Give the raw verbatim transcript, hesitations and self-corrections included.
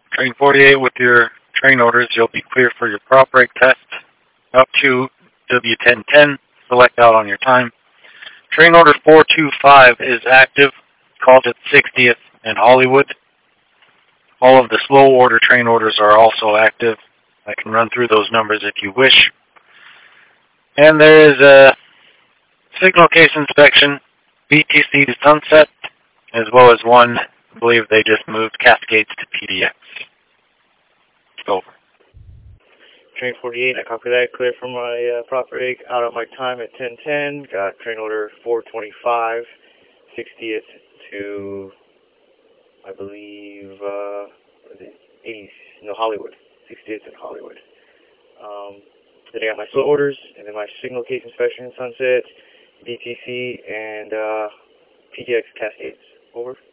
Train forty-eight, with your train orders, you'll be clear for your prop brake test up to W ten ten. Select out on your time. Train order four two five is active. Called at sixtieth and Hollywood. All of the slow order train orders are also active. I can run through those numbers if you wish. And there is a signal case inspection, B T C to Sunset, as well as one, I believe they just moved Cascades to P D X. Over. Train forty-eight, I copy that. Clear for my uh, prop brake. Out at my time at ten ten. Got train order four twenty-five, sixtieth to, I believe, uh, eightieth, no, Hollywood. sixtieth and Hollywood. Um, then I got my slow orders, and then my signal case inspection, Sunset, B T C, and uh, P D X Cascades. Over.